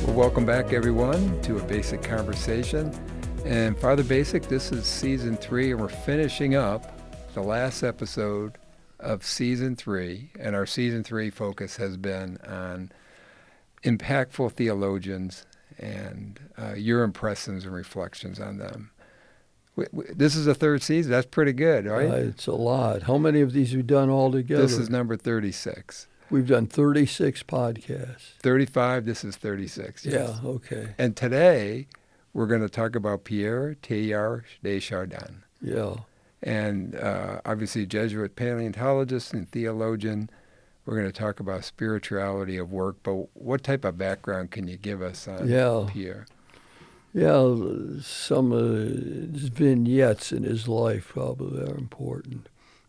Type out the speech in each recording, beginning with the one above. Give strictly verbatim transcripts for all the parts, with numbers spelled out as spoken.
Well, welcome back, everyone, to A Basic Conversation. And Father Basic, this is season three, and we're finishing up the last episode of season three. And our season three focus has been on impactful theologians and uh, your impressions and reflections on them. W- w- This is the third season. That's pretty good, right? Uh, it's a lot. How many of these have we done all together? This is number thirty-six. We've done thirty-six podcasts. thirty-five, this is thirty-six. Yes. Yeah, okay. And today, we're going to talk about Pierre Teilhard de Chardin. Yeah. And uh, obviously, Jesuit paleontologist and theologian. We're going to talk about spirituality of work, but what type of background can you give us on yeah. Pierre? Yeah, some of his vignettes in his life probably are important.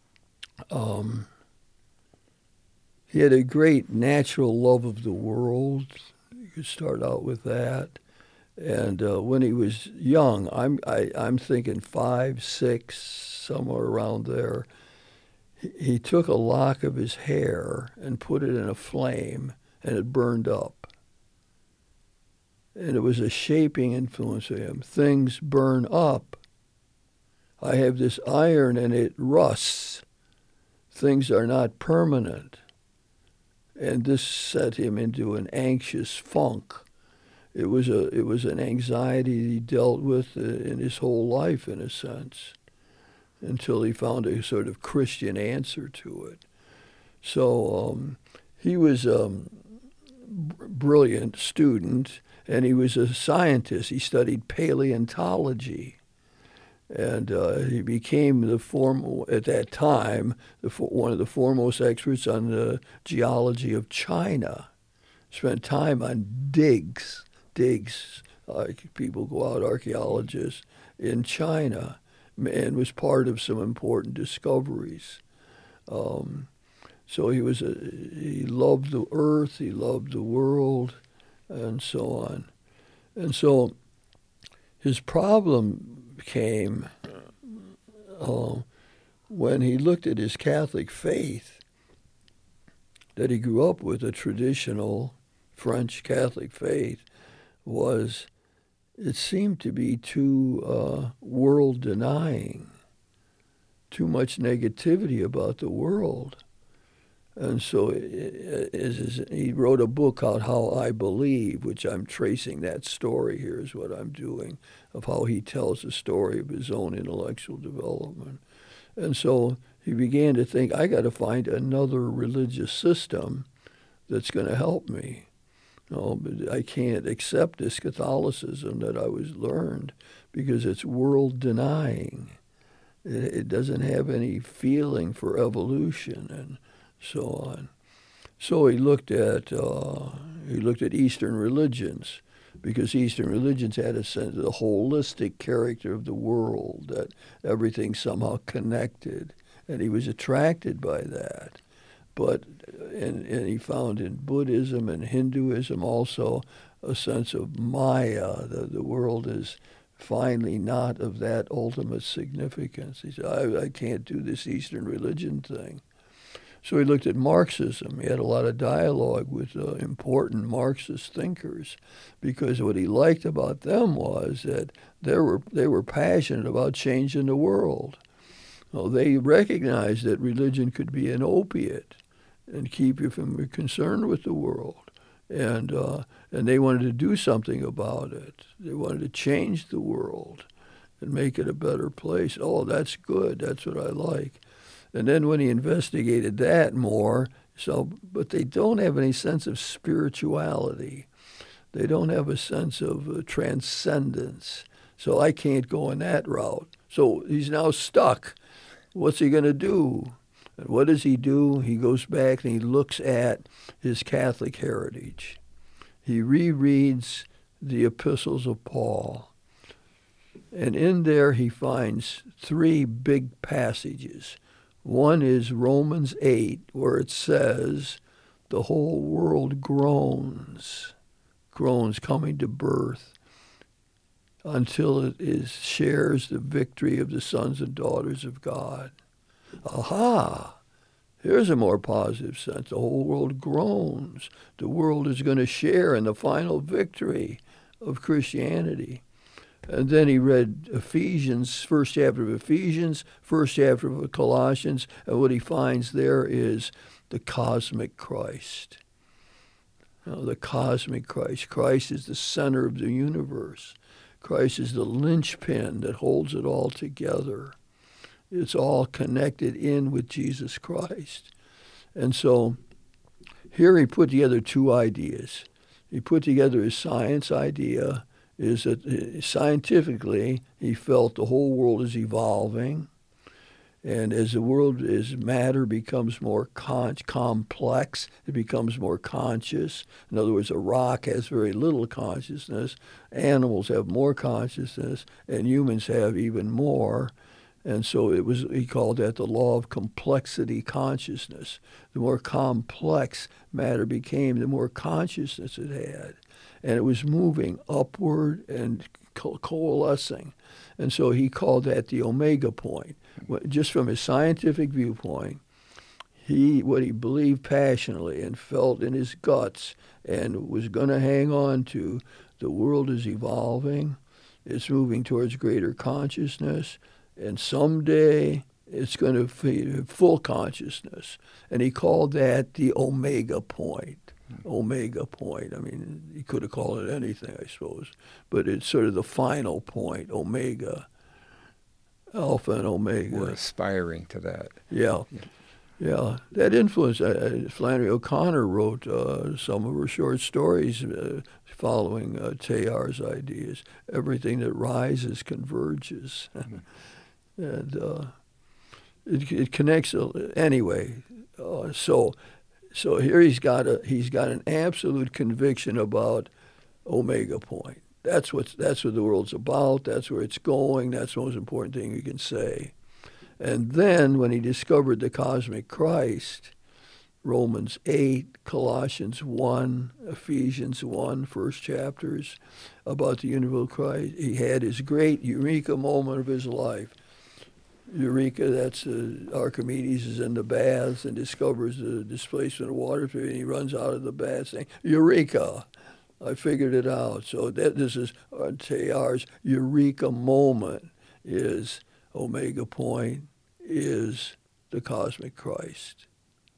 Um, he had a great natural love of the world. You could start out with that. And uh, when he was young, I'm I, I'm thinking five, six, somewhere around there, he, he took a lock of his hair and put it in a flame, and it burned up. And it was a shaping influence of him. Things burn up. I have this iron and it rusts. Things are not permanent. And this set him into an anxious funk. It was a it was an anxiety he dealt with in his whole life, in a sense, until he found a sort of Christian answer to it. So um, he was a um, brilliant student, and he was a scientist. He studied paleontology, and uh, he became the form at that time the, one of the foremost experts on the geology of China. Spent time on digs. digs, uh, people go out, archaeologists, in China, and was part of some important discoveries. Um, so he was a, he loved the earth, he loved the world, and so on. And so his problem came uh, when he looked at his Catholic faith, that he grew up with, a traditional French Catholic faith, was it seemed to be too uh, world-denying, too much negativity about the world. And so it, it, he wrote a book called How I Believe, which I'm tracing that story. Here's what I'm doing, of how he tells the story of his own intellectual development. And so he began to think, I got to find another religious system that's going to help me. No, but I can't accept this Catholicism that I was learned because it's world-denying. It, it doesn't have any feeling for evolution and so on. So he looked at uh, he looked at Eastern religions, because Eastern religions had a sense of the holistic character of the world, that everything's somehow connected, and he was attracted by that. But and, and he found in Buddhism and Hinduism also a sense of Maya, the, the world is finally not of that ultimate significance. He said, I, I can't do this Eastern religion thing. So he looked at Marxism. He had a lot of dialogue with uh, important Marxist thinkers, because what he liked about them was that they were, they were passionate about changing the world. Well, they recognized that religion could be an opiate and keep you from being concerned with the world. And uh, and they wanted to do something about it. They wanted to change the world and make it a better place. Oh, that's good. That's what I like. And then when he investigated that more, so but they don't have any sense of spirituality. They don't have a sense of uh, transcendence. So I can't go in that route. So he's now stuck. What's he going to do? And what does he do? He goes back and he looks at his Catholic heritage. He rereads the epistles of Paul. And in there he finds three big passages. One is Romans eight, where it says, the whole world groans, groans coming to birth, until it is shares the victory of the sons and daughters of God. Aha! Here's a more positive sense. The whole world groans. The world is going to share in the final victory of Christianity. And then he read Ephesians, first chapter of Ephesians, first chapter of Colossians, and what he finds there is the cosmic Christ. You know, the cosmic Christ. Christ is the center of the universe. Christ is the linchpin that holds it all together. It's all connected in with Jesus Christ. And so here he put together two ideas. He put together his science idea, is that scientifically he felt the whole world is evolving. And as the world, as matter becomes more con- complex, it becomes more conscious. In other words, a rock has very little consciousness. Animals have more consciousness, and humans have even more. And so it was, he called that the law of complexity consciousness. The more complex matter became, the more consciousness it had. And it was moving upward and co- coalescing. And so he called that the omega point. Just from his scientific viewpoint, he what he believed passionately and felt in his guts and was going to hang on to, the world is evolving, it's moving towards greater consciousness, and someday it's going to be full consciousness. And he called that the omega point. Omega point. I mean, he could have called it anything, I suppose, but it's sort of the final point, omega, alpha and omega. We're aspiring to that. Yeah, yeah. That influence. Uh, Flannery O'Connor wrote uh, some of her short stories uh, following uh, Teilhard's ideas. Everything that rises converges, and uh, it, it connects. Uh, anyway, uh, so. So here he's got a he's got an absolute conviction about omega point. That's what that's what the world's about. That's where it's going. That's the most important thing you can say. And then when he discovered the cosmic Christ, Romans eight, Colossians one, Ephesians one, first chapters about the universal Christ, he had his great eureka moment of his life. Eureka, that's uh, Archimedes is in the baths and discovers the displacement of water, and he runs out of the bath saying, Eureka, I figured it out. So that this is uh, Teilhard's Eureka moment, is omega point, is the cosmic Christ.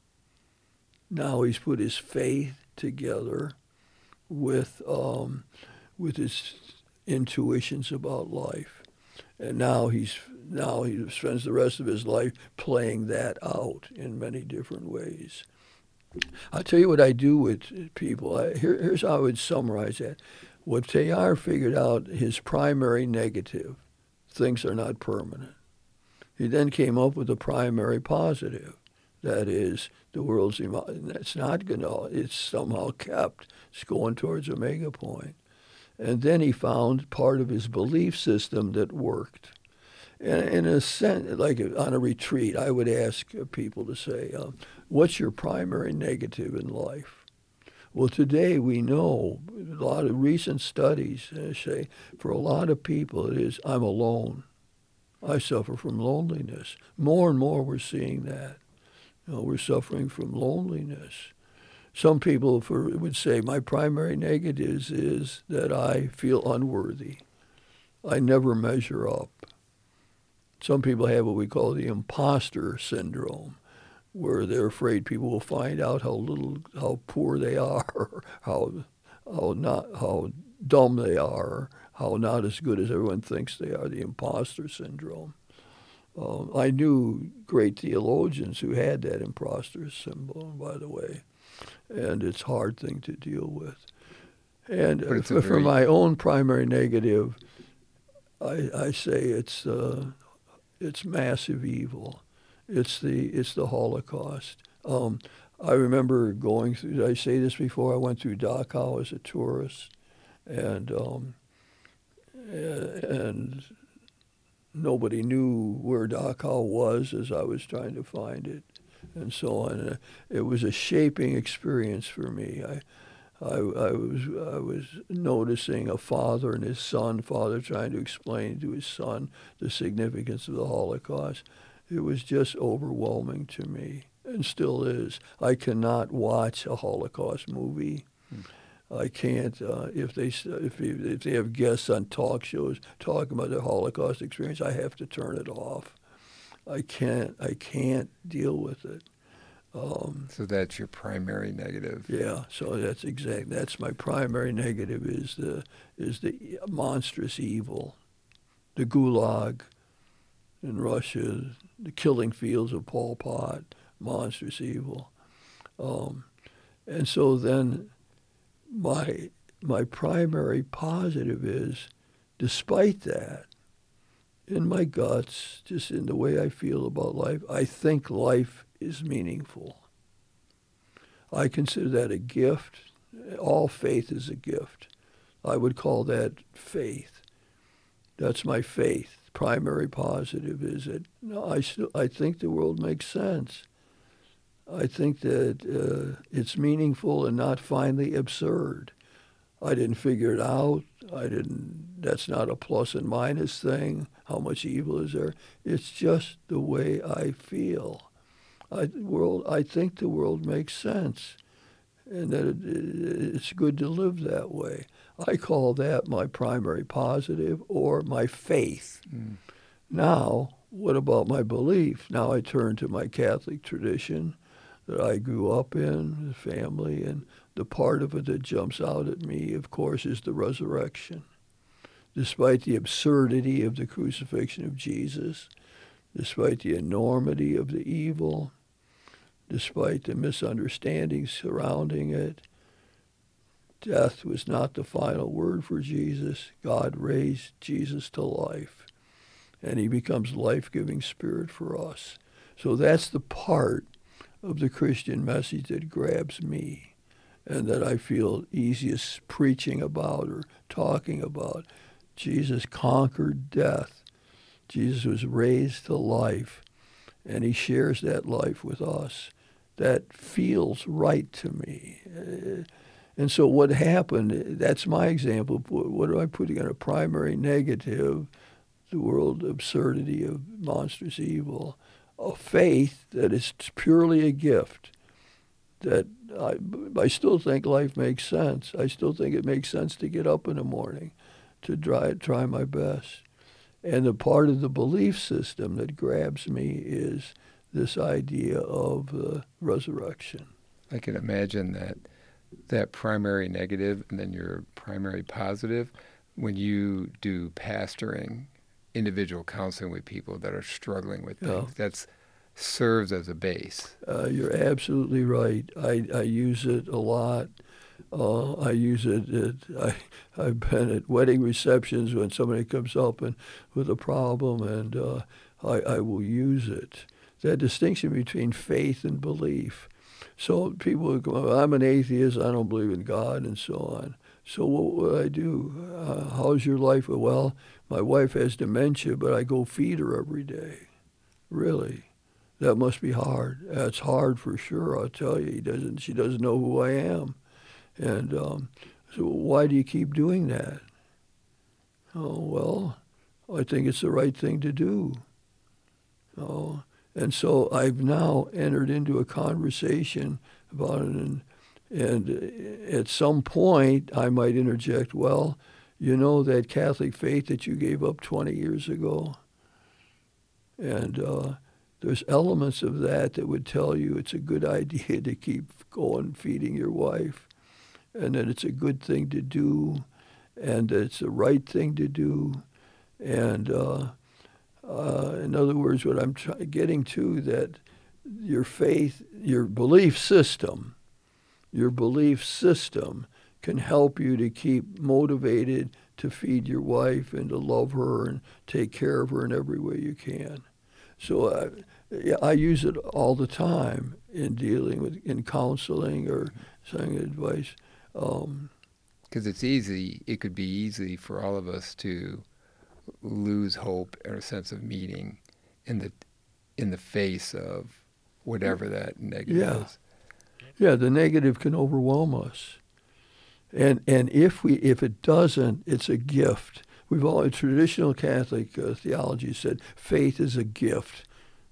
Now he's put his faith together with um, with his intuitions about life. And now he's now he spends the rest of his life playing that out in many different ways. I'll tell you what I do with people. I, here, here's how I would summarize that. What Teilhard figured out, his primary negative, things are not permanent. He then came up with a primary positive. That is, the world's, it's not going to, it's somehow kept. It's going towards omega point. And then he found part of his belief system that worked. And in a sense, like on a retreat, I would ask people to say, um, what's your primary negative in life? Well, today we know, a lot of recent studies uh, say, for a lot of people it is, I'm alone. I suffer from loneliness. More and more we're seeing that. You know, we're suffering from loneliness. Some people for, would say my primary negatives is that I feel unworthy. I never measure up. Some people have what we call the imposter syndrome, where they're afraid people will find out how little, how poor they are, how, how not, how dumb they are, how not as good as everyone thinks they are. The imposter syndrome. Um, I knew great theologians who had that imposter syndrome, by the way. And it's a hard thing to deal with. And uh, for, very... for my own primary negative, I, I say it's uh, it's massive evil. It's the it's the Holocaust. Um, I remember going through. Did I say this before? I went through Dachau as a tourist, and um, and nobody knew where Dachau was as I was trying to find it. And so on. It was a shaping experience for me. I, I, I was I was noticing a father and his son, father trying to explain to his son the significance of the Holocaust. It was just overwhelming to me. and still is. I cannot watch a Holocaust movie. Hmm. I can't. Uh, if they if if they have guests on talk shows talking about their Holocaust experience, I have to turn it off. I can't. I can't deal with it. Um, so that's your primary negative. Yeah. So that's exact. That's my primary negative. Is the is the monstrous evil, the Gulag in Russia, the killing fields of Pol Pot, monstrous evil, um, and so then. My my primary positive is, despite that, in my guts, just in the way I feel about life, I think life is meaningful. I consider that a gift. All faith is a gift. I would call that faith. That's my faith. Primary positive is that no, I still I think the world makes sense. I think that uh, it's meaningful and not finally absurd. I didn't figure it out. I didn't. That's not a plus and minus thing. How much evil is there? It's just the way I feel. I the world. I think the world makes sense, and that it, it, it's good to live that way. I call that my primary positive or my faith. Mm. Now, what about my belief? Now I turn to my Catholic tradition that I grew up in, the family, and the part of it that jumps out at me, of course, is the resurrection. Despite the absurdity of the crucifixion of Jesus, despite the enormity of the evil, despite the misunderstandings surrounding it, death was not the final word for Jesus. God raised Jesus to life, and he becomes life-giving spirit for us. So that's the part of the Christian message that grabs me and that I feel easiest preaching about or talking about. Jesus conquered death. Jesus was raised to life, and he shares that life with us. That feels right to me. And so what happened, that's my example. What am I putting on a primary negative? The world absurdity of monstrous evil. A faith that is purely a gift, that I, I still think life makes sense. I still think it makes sense to get up in the morning, to try, try my best. And the part of the belief system that grabs me is this idea of uh, resurrection. I can imagine that that primary negative and then your primary positive, when you do pastoring, individual counseling with people that are struggling with things. Yeah. That's serves as a base. Uh, you're absolutely right. I, I use it a lot. Uh, I use it. At, I I've been at wedding receptions when somebody comes up and with a problem, and uh, I I will use it. That distinction between faith and belief. So people go, I'm an atheist. I don't believe in God, and so on. So what would I do? Uh, how's your life? Well, my wife has dementia, but I go feed her every day. Really? That must be hard. That's hard for sure, I'll tell you. He doesn't, she doesn't know who I am. And um, so why do you keep doing that? Oh, well, I think it's the right thing to do. Oh, and so I've now entered into a conversation about it, and, and at some point I might interject, well, you know that Catholic faith that you gave up twenty years ago? And uh, there's elements of that that would tell you it's a good idea to keep going feeding your wife, and that it's a good thing to do, and that it's the right thing to do. And uh, uh, in other words, what I'm try- getting to, that your faith, your belief system, your belief system can help you to keep motivated to feed your wife and to love her and take care of her in every way you can. So uh, yeah, I use it all the time in dealing with, in counseling or saying advice. Um, Because it's easy, it could be easy for all of us to lose hope or a sense of meaning in the in the face of whatever that negative yeah. is. Yeah, the negative can overwhelm us. And and if we if it doesn't, it's a gift. We've all traditional Catholic uh, theology said faith is a gift.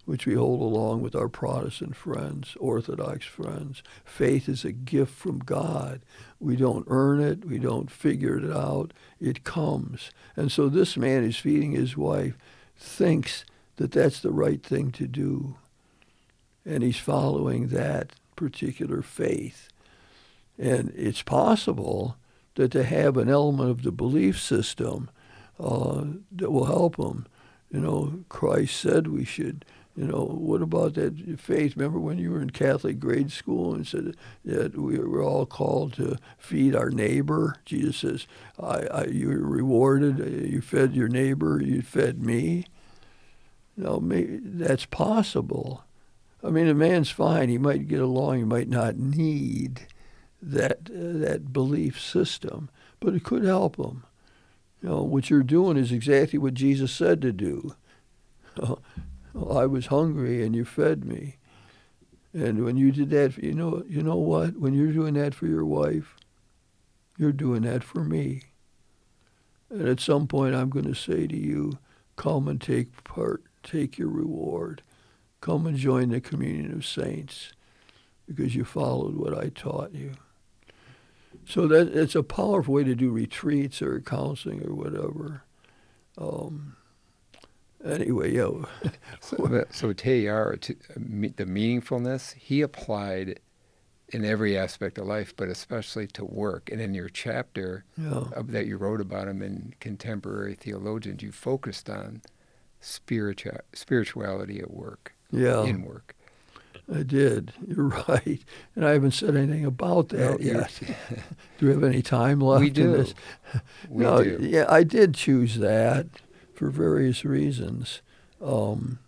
which we hold along with our Protestant friends, Orthodox friends. Faith is a gift from God. We don't earn it. We don't figure it out. It comes. And so this man who's feeding his wife thinks that that's the right thing to do. And he's following that particular faith. And it's possible that to have an element of the belief system uh, that will help him. You know, Christ said we should, you know, what about that faith? Remember when you were in Catholic grade school and said that we were all called to feed our neighbor? Jesus says, I, I, you were rewarded, you fed your neighbor, you fed me. No, maybe that's possible. I mean, a man's fine. He might get along. He might not need that uh, that belief system, but it could help him. You know, what you're doing is exactly what Jesus said to do. Uh, I was hungry and you fed me. And when you did that, you know, you know what? When you're doing that for your wife, you're doing that for me. And at some point, I'm going to say to you, come and take part, take your reward. Come and join the communion of saints because you followed what I taught you. So that it's a powerful way to do retreats or counseling or whatever. Um, anyway, yeah. so, so Teilhard, to, the meaningfulness, he applied in every aspect of life, but especially to work. And in your chapter yeah. of, that you wrote about him in Contemporary Theologians, you focused on spiritu- spirituality at work, yeah. in work. I did. You're right. And I haven't said anything about that no, yet. Do we have any time left? We do. In this? We no, do. Yeah, I did choose that for various reasons. Um,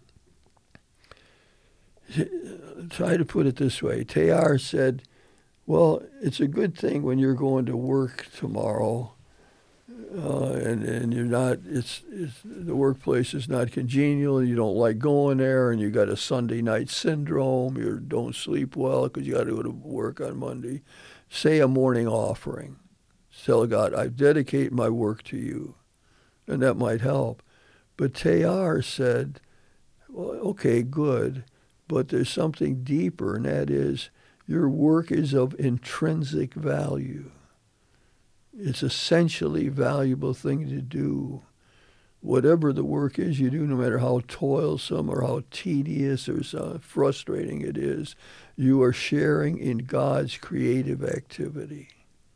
try to put it this way. Teilhard said, well, it's a good thing when you're going to work tomorrow Uh, and, and you're not, it's, it's, the workplace is not congenial, and you don't like going there, and you got a Sunday night syndrome, you don't sleep well because you got to go to work on Monday. Say a morning offering. Tell God, I dedicate my work to you. And that might help. But Teilhard said, well, okay, good, but there's something deeper, and that is your work is of intrinsic value. It's essentially valuable thing to do. Whatever the work is you do, no matter how toilsome or how tedious or so frustrating it is, you are sharing in God's creative activity.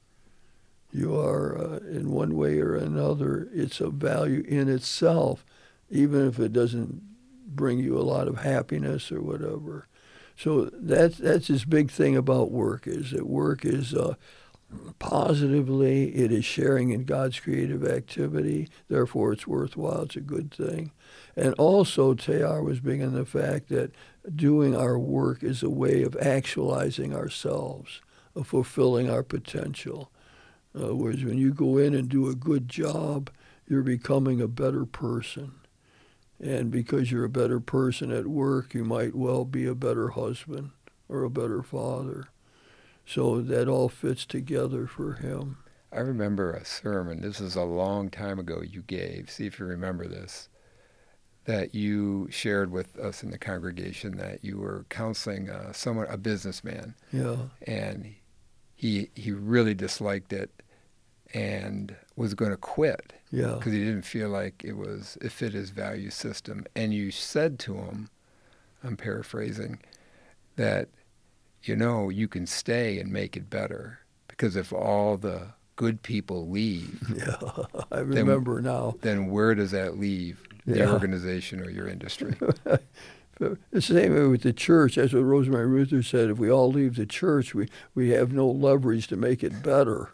You are, uh, in one way or another, it's of value in itself, even if it doesn't bring you a lot of happiness or whatever. So that's, that's his big thing about work, is that work is... Uh, Positively, it is sharing in God's creative activity. Therefore, it's worthwhile. It's a good thing. And also, Teilhard was big on the fact that doing our work is a way of actualizing ourselves, of fulfilling our potential. In other words, when you go in and do a good job, you're becoming a better person. And because you're a better person at work, you might well be a better husband or a better father. So that all fits together for him. I remember a sermon, this is a long time ago, you gave, see if you remember this, that you shared with us in the congregation that you were counseling uh, someone, a businessman. Yeah. And he he really disliked it and was going to quit. Yeah. Because he didn't feel like it was it fit his value system. And you said to him, I'm paraphrasing, that you know, you can stay and make it better, because if all the good people leave, yeah, I remember then, now. Then where does that leave the yeah. organization or your industry? It's the same way with the church. That's what Rosemary Ruther said. If we all leave the church, we, we have no leverage to make it better.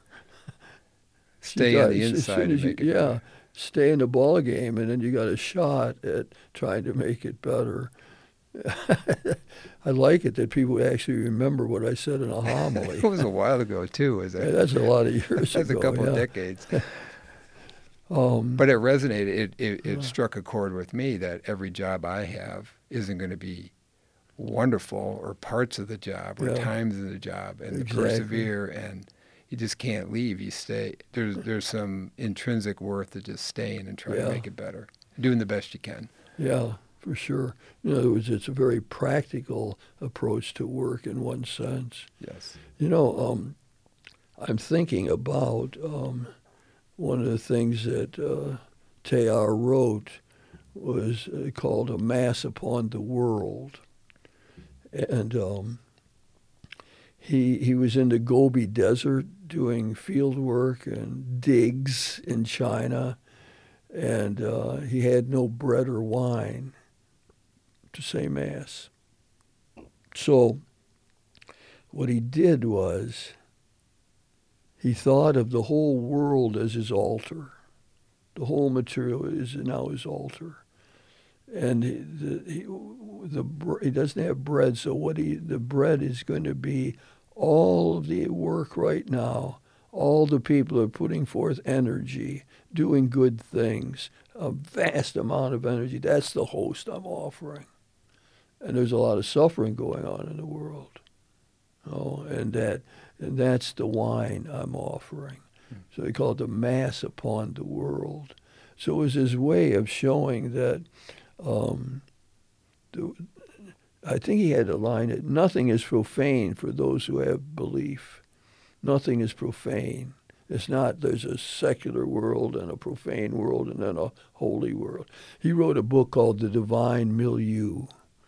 Stay got, on the as, inside as and you, make it yeah, better. Stay in the ball game, and then you got a shot at trying to make it better. I like it that people actually remember what I said in a homily. It was a while ago, too. Is that? Yeah, that's a lot of years that's ago. That's a couple yeah. of decades. um, but it resonated. It, it, it uh, struck a chord with me that every job I have isn't going to be wonderful, or parts of the job, or yeah. times of the job, and exactly. to persevere, and you just can't leave. You stay. There's there's some intrinsic worth to just staying and trying yeah. to make it better, doing the best you can. Yeah. for sure. In other words, it's a very practical approach to work in one sense. Yes. You know, um, I'm thinking about um, one of the things that uh, Teilhard wrote was uh, called A Mass Upon the World. And um, he he was in the Gobi Desert doing field work and digs in China, and uh, he had no bread or wine to say Mass. So what he did was he thought of the whole world as his altar. The whole material is now his altar. And he, the, he, the, he doesn't have bread, so what he, the bread is going to be all of the work right now. All the people are putting forth energy, doing good things, a vast amount of energy. That's the host I'm offering. And there's a lot of suffering going on in the world. Oh, and that and that's the wine I'm offering. So he called it the Mass upon the world. So it was his way of showing that Um, the, I think he had a line that nothing is profane for those who have belief. Nothing is profane. It's not there's a secular world and a profane world and then a holy world. He wrote a book called The Divine Milieu.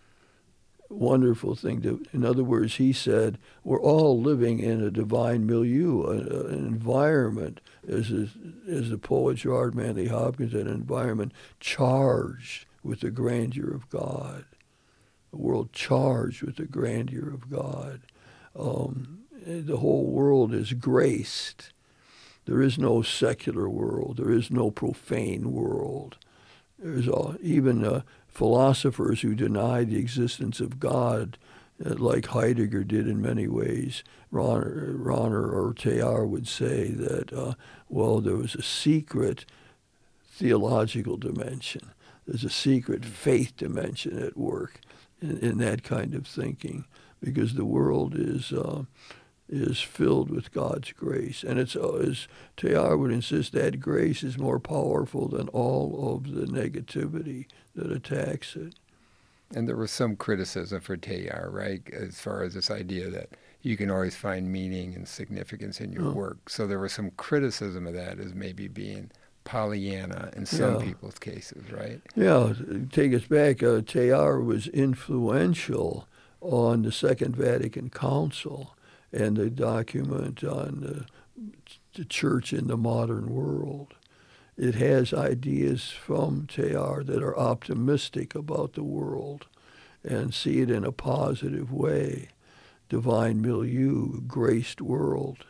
Wonderful thing. To, in other words, he said, we're all living in a divine milieu, a, a, an environment, as, as, as the poet Gerard Manley Hopkins said, an environment charged with the grandeur of God, a world charged with the grandeur of God. Um, the whole world is graced. There is no secular world. There is no profane world. There's a, even uh, philosophers who deny the existence of God, uh, like Heidegger did in many ways. Rahner, Rahner or Teilhard would say that, uh, well, there was a secret theological dimension. There's a secret faith dimension at work in, in that kind of thinking, because the world is uh, is filled with God's grace, and it's uh, as Teilhard would insist, that grace is more powerful than all of the negativity that attacks it. And there was some criticism for Teilhard, right, as far as this idea that you can always find meaning and significance in your Oh. work. So there was some criticism of that as maybe being Pollyanna in some Yeah. people's cases, right? Yeah, take us back. Uh, Teilhard was influential on the Second Vatican Council and the document on the, the church in the modern world. It has ideas from Teilhard that are optimistic about the world and see it in a positive way. Divine milieu, graced world.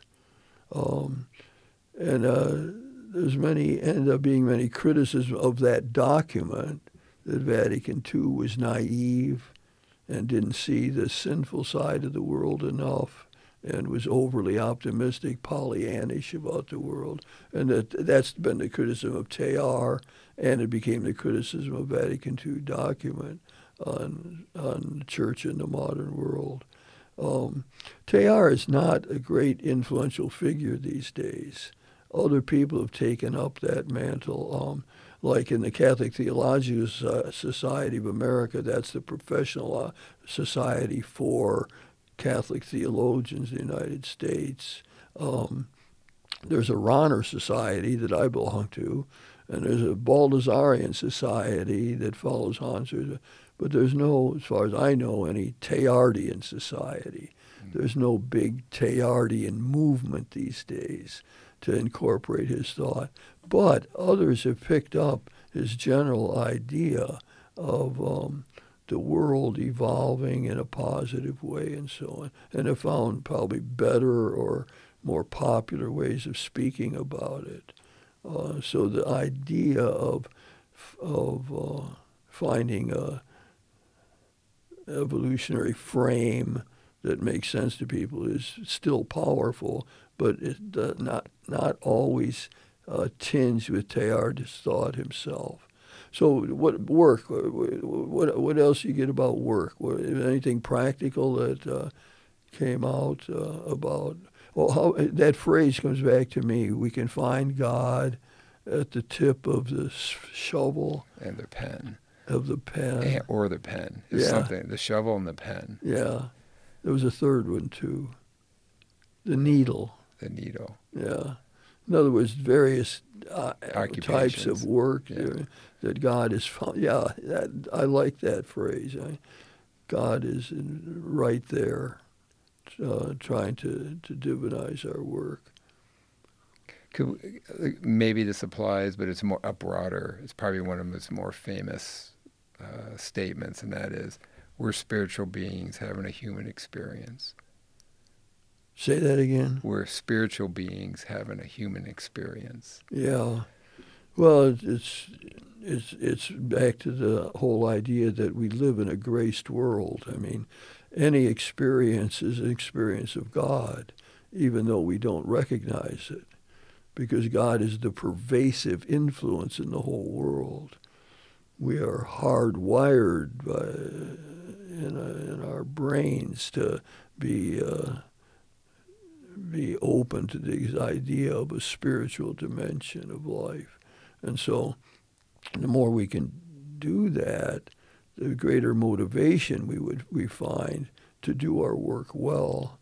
Um, and uh, there's many, end up being many criticisms of that document, that Vatican Two was naive and didn't see the sinful side of the world enough and was overly optimistic, Pollyannish about the world. And that that's been the criticism of Teilhard, and it became the criticism of Vatican Two document on, on the church in the modern world. Um, Teilhard is not a great influential figure these days. Other people have taken up that mantle. Um, like in the Catholic Theological Society of America, that's the professional uh, society for Catholic theologians in the United States. Um, there's a Rahner Society that I belong to, and there's a Baldessarian Society that follows Hans. But there's no, as far as I know, any Teilhardian society. There's no big Teilhardian movement these days to incorporate his thought. But others have picked up his general idea of um, the world evolving in a positive way and so on, and have found probably better or more popular ways of speaking about it. Uh, so the idea of of uh, finding a evolutionary frame that makes sense to people is still powerful, but it's uh, not not always uh, tinged with Teilhard's thought himself. So what work? What what else you get about work? What, anything practical that uh, came out uh, about? Well, how that phrase comes back to me. We can find God at the tip of the shovel And the pen. of the pen. And, or the pen. It's Yeah. something. The shovel and the pen. Yeah. There was a third one, too. The needle. The needle. Yeah. In other words, various uh, types Occupations. of work Yeah. there, that God is found. Yeah, that, I like that phrase. I, God is in, right there, uh, trying to, to divinize our work. Could, maybe this applies, but it's more a broader. It's probably one of his more famous uh, statements, and that is, we're spiritual beings having a human experience. Say that again. We're spiritual beings having a human experience. Yeah. Well, it's it's it's back to the whole idea that we live in a graced world. I mean, any experience is an experience of God, even though we don't recognize it, because God is the pervasive influence in the whole world. We are hardwired by, in, a, in our brains to be uh, be open to this idea of a spiritual dimension of life. And so the more we can do that, the greater motivation we would we find to do our work well.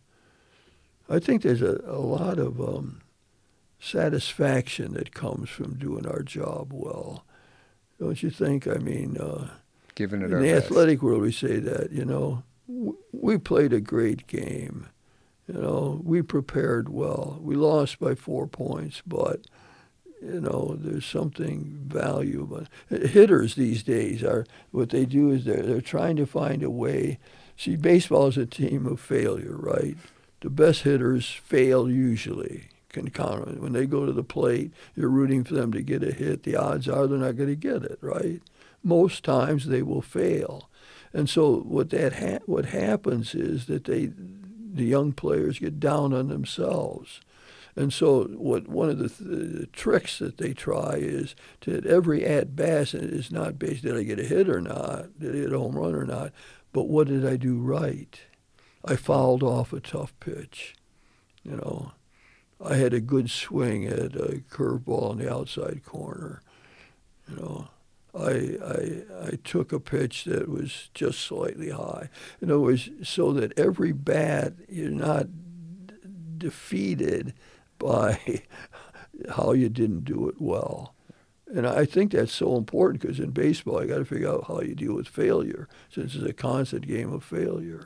I think there's a, a lot of um, satisfaction that comes from doing our job well. Don't you think? I mean, uh, Giving it in our the best. athletic world, we say that, you know, w- we played a great game. You know, we prepared well. We lost by four points, but, you know, there's something valuable. Hitters these days are, what they do is they're, they're trying to find a way. See, baseball is a team of failure, right? The best hitters fail usually. Can count on it. When they go to the plate, you're rooting for them to get a hit. The odds are they're not going to get it, right? Most times they will fail. And so what that ha- what happens is that they the young players get down on themselves. And so what one of the, th- the tricks that they try is to every at-bat is not based, did I get a hit or not? Did I hit a home run or not? But what did I do right? I fouled off a tough pitch. You know, I had a good swing at a curveball in the outside corner. You know, I, I I took a pitch that was just slightly high. In other words, so that every bat, you're not d- defeated by how you didn't do it well. And I think that's so important because in baseball, you got to figure out how you deal with failure, since it's a constant game of failure.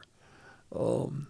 Um,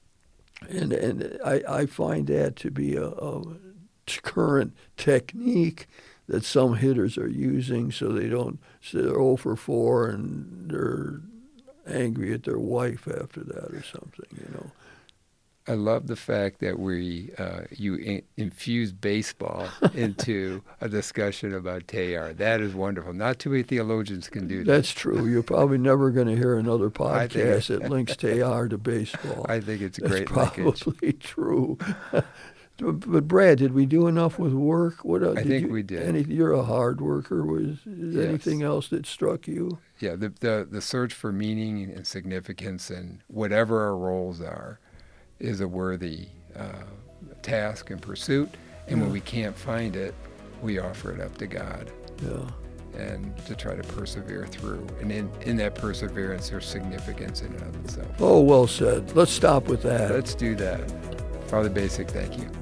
and and I, I find that to be a, a current technique that some hitters are using, so they don't, so they're oh for four and they're angry at their wife after that or something, you know. I love the fact that we uh, you in- infuse baseball into a discussion about Teilhard. That is wonderful. Not too many theologians can do that. That's true. You're probably never going to hear another I think podcast it- that links Teilhard to baseball. I think it's a That's great probably linkage. true. But Brad, did we do enough with work? What uh, I did think you, we did. Any, you're a hard worker. Was is Yes. anything else that struck you? Yeah, the, the the search for meaning and significance and whatever our roles are is a worthy uh, task and pursuit. And Yeah. when we can't find it, we offer it up to God Yeah. and to try to persevere through. And in, in that perseverance, there's significance in and of itself. Oh, well said. Let's stop with that. Let's do that. Father Basic, thank you.